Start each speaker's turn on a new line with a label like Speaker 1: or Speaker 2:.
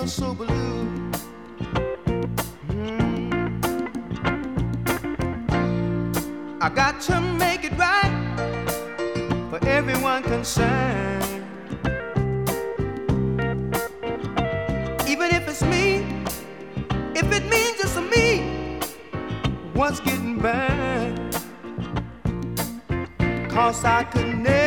Speaker 1: feel so blue. I got to make it right for everyone concerned. Even if it's me, if it means just me, what's getting burned? 'Cause I could never